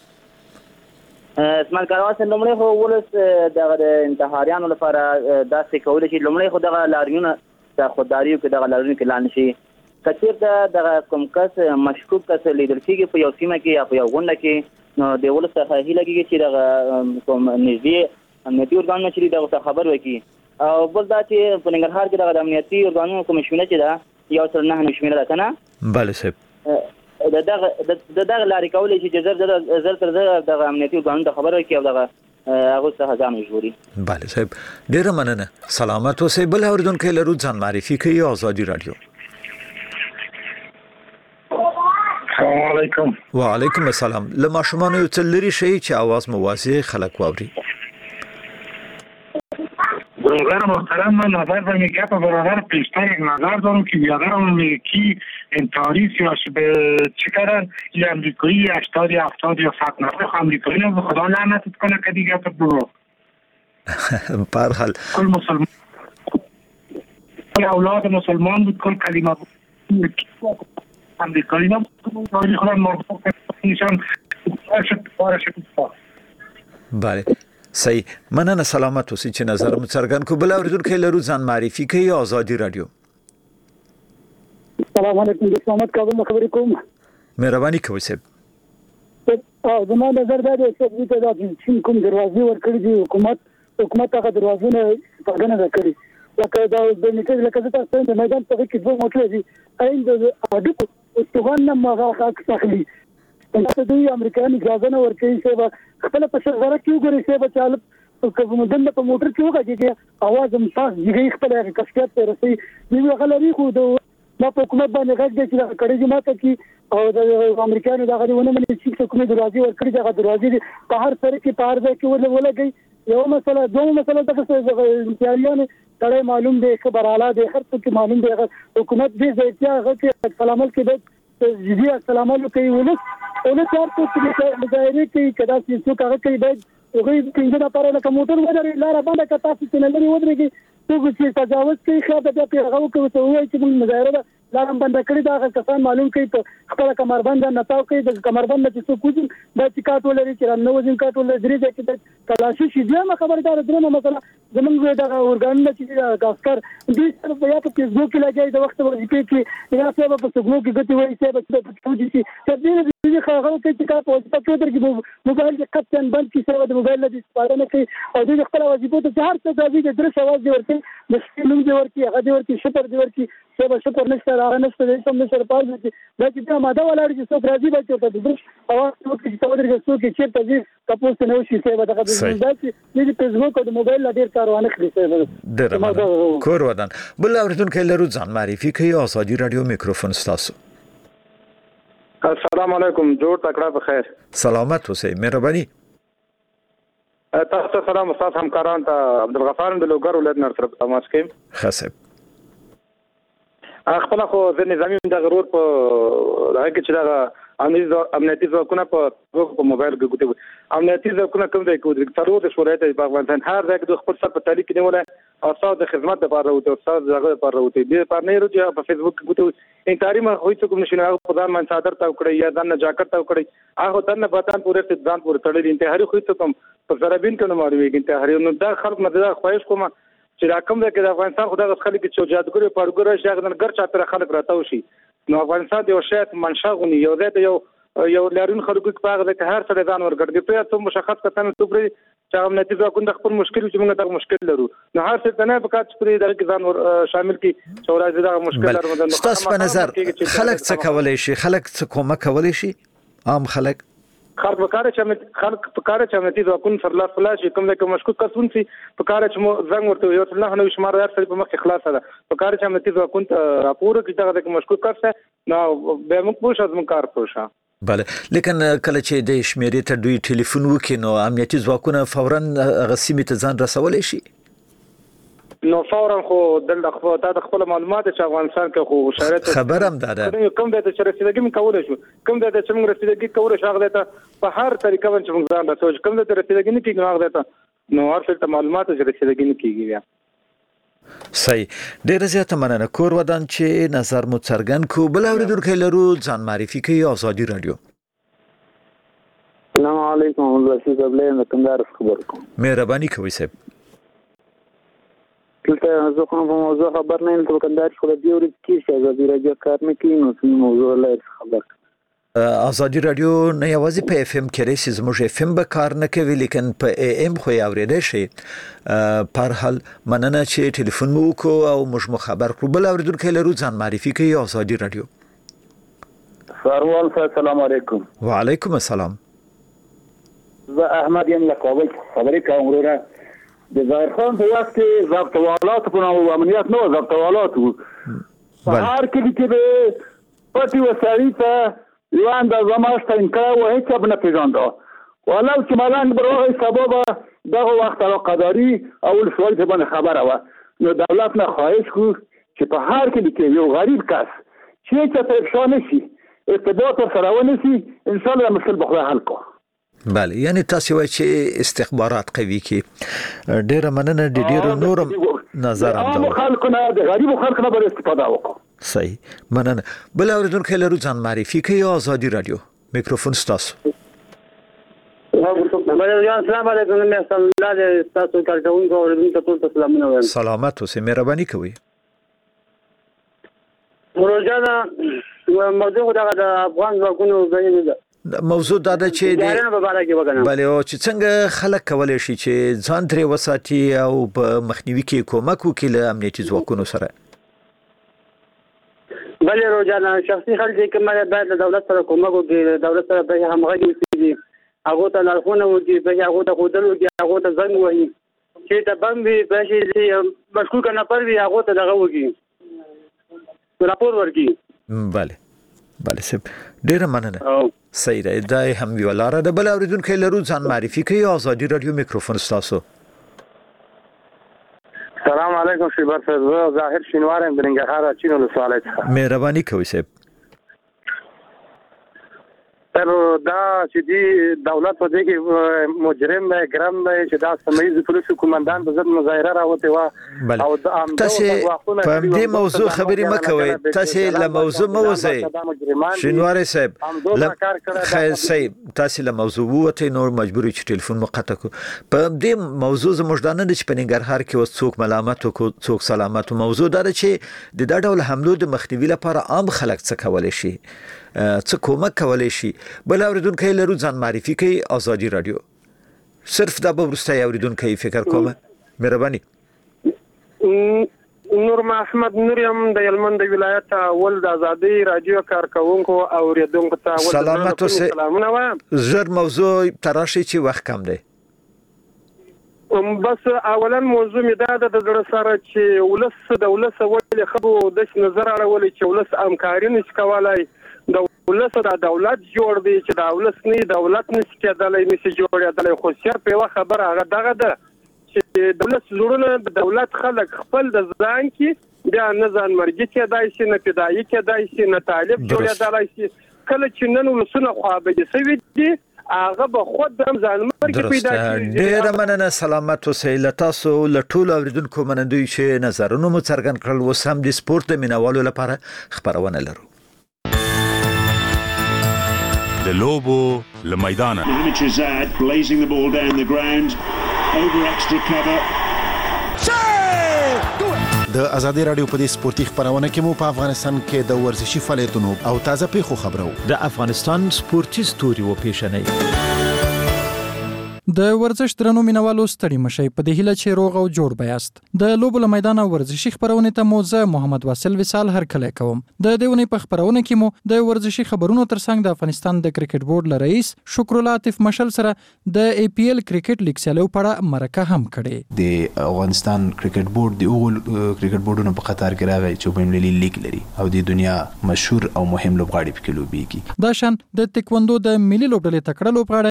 اسمت کارما صاحب لومړی خو ولس د انتحاریانو لپاره داسې کول شي. لومړی خو دغه لاریونه د خودداریو کې دغه لاریونه کې لاندې شي کچیرته د کوم کس مشکوک کس لیدل کېږي په یو سیمه کې یا په یو غونډه کې نو د ولس څخه هیله کېږي چې د کوم نږدې امنیتي ارګانونو چې دغه خبر وکړي او بل دا چې په ننګرهار کې د امنیتي ارګانونو کوم شمېره چې ده یو تر 9 شمېره ده کنه بله صاحب دغه لارې کولای شي چې زر تر زر د امنیتي ارګانونو ته خبر وکړي او دغه هغه څه ځان وژغوري. بله صاحب ډیره مننه سلامت اوسئ. بل اوریدونکو لرو ځان معرفي کوي آزادي رادیو. السلام علیکم. وعلیکم السلام. لما شما یو څه لري شي چې आवाज مو واضح خلک واوري. برادر محترم من نظر دارم که برادر پیشتر یک نظر دارم که بیادرم کی این تاریخ یا به چه کردن یه امریکایی 80 یا 70 یا 100 نفر امریکایی رو خدا لعنتت کنه که دیگه تو برو برحال کل مسلمان کل اولاد مسلمان بود کل کلمه امریکایی نبود تاریخ خدا مربوط نشان بله صحیح مننه سلامت اوسئ چې نظر مو څرګند کو. بل اوریدونکو لرو ځان معرفي کوي آزادي رادیو. السلام علیکم د اسلامت کابل خبرې کوم. مهرباني کوئ صاحب. زما نظر دا دی چې د کوم دروازې ورکړي دي حکومت هغه دروازونه پاګنه کړي لکه دا د نیټه لکه تاسو د میدان په کې دوه موټر دي اېند د اډکو استوغان نه ماغه تخلي دا دوی امریکایان اجازه نه ورکوي چې خپل په شغله کې وګوري چې به چاله کوم دنه په موټر کې وګوري چې اواز هم تاسو یې خپل کشکات ته رسي دی غلري خو د ما په حکومت باندې غږ دي چې کړي ماته کې او د امریکایانو دا غوونه مني چې کومه دروازې ورکړي دا دروازې په هر سره کې پار ځای کې ولګي یو مسله دوه مسله تاسو امتیازونه تړي معلوم دي خبر اعلی دي هر څه کې معلوم دي حکومت دې ځای کې سلام علیکم جدي السلام علیکم ولس ولې تاسو چې مظاهره کوي کدا چې څوک هغه کوي باید هغه څنګه دا پاره لکه موټر ودرې لار باندې که تاسو چې نه لري ودرېږي څوک چې تجاوز کوي خو دا په هغه کوي ته وایي چې موږ مظاهره لار باندې کړی دا کسان معلوم کوي په خپل کمربند نه تاو کوي د کمربند چې څوک کوي دا چې کاټ ولري چې نو وزن کاټ ولري درې چې تلاشي شي دا خبردار درنه مثلا زمونږ دا اورګان چې ګاسکر دې سره په یاد کې فیسبوک کې لګي د وخت ورځې کې یا څه په فیسبوک کې ګټي وایي چې په توجي چې تبدیل دې خبره کوي چې کا په پکې درګي موبایل کې کپټن بند کې سره د موبایل د استفاده نه کوي او دې خپل وظیفه ته هر څه د درس आवाज دی ورته د سپینوم دی ورته هغه دی ورته شپر دی ورته څه شپر نشته راغ نشته دې سم نشته پاز دي دا چې ماده ولاړ چې څو راځي به چې د درس आवाज وکړي چې تاسو درګه څو کې چې تاسو تاسو نه وشي څه به دغه د فیسبوک او د موبایل ډیر کاروانه کړی څه کور ودان. بل اوریدونکو لرو ځان معرفي کوي آزادي رادیو میکروفون تاسو. السلام علیکم جوړ تکړه بخیر. سلامت اوسئ مهرباني. تاسو سلام استاد همکاران ته عبدالغفار د لوګر ولایت نه سره تماس کوم. خاصه خپل خو د نظامی د غرور په هغه کې چې دا امنیتي ځواکونه په موبایل کې ګوتې امنیتي ځواکونه کوم ځای کې ودرېږي ضرورت شورایت په افغانستان هر ځای کې د خپل سر په تعلیق کې نیولای او تاسو د خدمت لپاره وته او تاسو دغه لپاره وته دې پر نه وروځي په فیسبوک کې ګوتې ان تاریخ خو څه کوم نشي هغه خدای مان صادر تا وکړي یا ځان جاکټ تا وکړي هغه دنه باتان پورې ځان پورې تړلې انتهاري خو څه کوم په زرابین کې نه ماروي انتهاري نو دا خلک مدد خواهش کوم چې راکم ده کې د افغانستان خدای خلک چې جادوګر پرګور شي هغه ګر چاته خلک راته وشي نو افغانستان د شایت منشا غونی یو ځای یو لارون خلکو په هغه د هر څه ځان ورګړي په ته مشخص کتن څوبري چې هغه نتیجه کوم د خپل مشکل چې موږ دا مشکل لرو نو هر څه نه په کاټ پرې د ځان شامل کی چې دا مشکل لرو نو تاسو په نظر خلک څه کولای شي خلک څه کومه کولای شي عام خلک خلک وکړه چې خلک وکړه چې نتیجه کوم سر لا فلاش کوم د مشکوک کسون سي وکړه چې مو زنګ ورته یو څه نه شمار در سره په مخ خلاص ده وکړه چې نتیجه کوم راپور کې دا مشکوک کسه نو به موږ پوښتنه از موږ کار پوښا بله لیکن کله چې د شمیرې ته دوی ټلیفون وکړي نو امنیتي ځواکونه فورا غسیمه ته ځان رسولای شي نو فورا خو د خپل معلومات چې افغانستان کې خو شرایط خبرم ده کوم د چې رسیدګي کولای شو کوم د چې موږ رسیدګي کولای شو هغه ته په هر طریقه باندې موږ ځان رسول کوم د رسیدګي نه کیږي هغه ته نو هر څه معلومات چې رسیدګي نه کیږي بیا صحیح ډیر زیاته مننه کور ودان چې نظر مو څرګند کو بل اوریدونکو لرو ځان معرفي کوي آزادي رادیو. السلام علیکم رشید ابله کندهار خبر کوم. مهرباني کوي صاحب. دلته زه خو په موضوع خبر نه یم، ته کندهار خو د دې ورځ کې چې ازادي راډیو کار نه کوي، نو څه موضوع لا خبر. ازادي رادیو نه یوازې په اف ام کې رسي، زموږ اف ام به کار نه کوي، لیکن په ای ام خو یې اورېدای شي. پر حال مننه چې ټلیفون مو وکړو او موږ مو خبر کړو. بل اوریدونکو لرو ځان معرفي کوي ازادي رادیو. سروال صاحب السلام علیکم. وعلیکم السلام. زه احمد یم له کابل خبرې کوم وروره. د ظاهر خان په وخت کې ضبط والات په نوم امنیت نو ضبط والات وو. هر کلی کې به پټي وساري ته یو اندازه ماشته انکار و هیڅ به نه پیژانده. ولو چې ملنګ بروغی سبب دغه وخت علاقداري او ولسوالۍ ته باندې خبره وه، نو دولت نه خواهش کو چې په هر کلی کې یو غریب کس چې ته افشا نشي ارتباط سره ونیسي، ان شاء الله مشکل به خدای حل کو. بله، یعنی تاسو وایي چې استخبارات قوي کی. ډیره مننه، ډیره نورم نظر هم عام خلکو نه د غریب خلکو نه بر استفاده وکړو. صحیح، مننه. بل اوریدونکو لرو ځان معرفي کوي ازادي رادیو. میکروفون ستاسو. السلام علیکم، مې الله تاسو کارکونکو اوریدونکو ټول ته سلامونه وایم. سلامت اوسئ، مهرباني کوئ. روزانه موضوع د افغان ځواکونو ځای موضوع دا ده چې بله او چې څنګه خلک کولی شي چې ځان ترې وساتي او په مخنیوي کې کومک وکړي له امنیتي ځواکونو سره. بله روزانه شخصي خلک کوم باید د دولت سره کومک وکړي، دولت سره به همغږي وکړي، هغه ته لارښوونه وکړي، به هغه ته ښودل وکړي، هغه ته زنګ ووهي چې ته بم وي به چې مشکوک نفر وي هغه ته دغه وکړي، راپور ورکړي. بله صاحب، ډیره مننه. صحیح ده، دا هم یو لاره ده. بل اوریدونکو لرو ځان معرفي کوي ازادي رادیو. میکروفون ستاسو. سلام علیکم شیبر صاحب، زه ظاهر شینوار یم د ننګرهار اچین ولسوالۍ څخه. مهرباني کوئ صاحب. دا چې دی دولت په دې کې مجرم دی، ګرم دی چې دا سمیز پولیس قومندان په ضد مظاهره راوته و او تاسو په دې موضوع خبرې مکوئ، تاسو له موضوع مو وځئ. شینواری صاحب خیر صاحب، تاسو له موضوع وته نور مجبور چې ټلیفون مو قطع کو. په دې موضوع زموږ دانه چې په ننګرهار کې وس څوک ملامت او څوک سلامت. موضوع دا چې د دا ډول حملو د مخنیوي لپاره عام خلک څه کولای شي، څه کومک کولای شي. بل اوریدونکو لرو ځان معرفي کوي ازادي رادیو. صرف دا به ورسته اوریدونکو فکر کوم. مهرباني. نور محمد نوریم د یلمند ولایت ول د ازادي رادیو کارکونکو اوریدونکو ته سلامت اوسئ. سلامونه وایم. زر موضوع تراشي چې وخت کم دی. بس اولا موضوع می دا د زړه سره چې ولس د ولس ولې خبو د نظر اړولې چې ولس همکاري نشي کولای، د ولس د دولت جوړ دی چې د ولس نه دولت نشي کېدلای، نشي جوړېدلای. خو صرف یو خبره هغه دغه ده چې دولت زړونه د دولت خلک خپل د ځان کې بیا نه ځان مرګي کېدای شي، نه پیدایي کېدای شي، نه طالب جوړېدلای شي. کله چې نن ولسونه خوابدي سوي دي هغه به خود هم ځان مرګي پیدا کوي. ډیره مننه، سلامت اوسئ. له تاسو له ټولو اوریدونکو منندوی چې نظرونه مو څرګند کړل. اوس هم د سپورت د مینوالو لپاره خبرونه لرو. د لوبو له میدانه blazing the ball down the ground over extra cover. د ازادي رادیو په دې سپورتي خبرونه کې مو په افغانستان کې د ورزشي فعالیتونو او تازه پیښو خبرو. د افغانستان سپورتي ستوري و پیښنې. د ورزش درنو مینوالو ستړي مشي په دې هیله چې روغ او جوړ بیاست. د لوبو له میدان ورزشي خبرونه ته مو زه محمد واصل وصال هر کله کوم. د دیونی په خبرونه کې مو د ورزشي خبرونو ترڅنګ د افغانستان د کرکټ بورډ له رئیس شکر الله عاطف مشل سره د ای پی ایل کرکټ لیګ سیالو په اړه مرکه هم کړې. د افغانستان کرکټ بورډ د کرکټ بورډونو په قطار کې راغی چې په ملي لیګ لري او د دنیا مشهور او مهم لوبغاړي پکې لوبيږي. دا شان د تکوندو د ملي لوبډلې تکړه لوبغاړي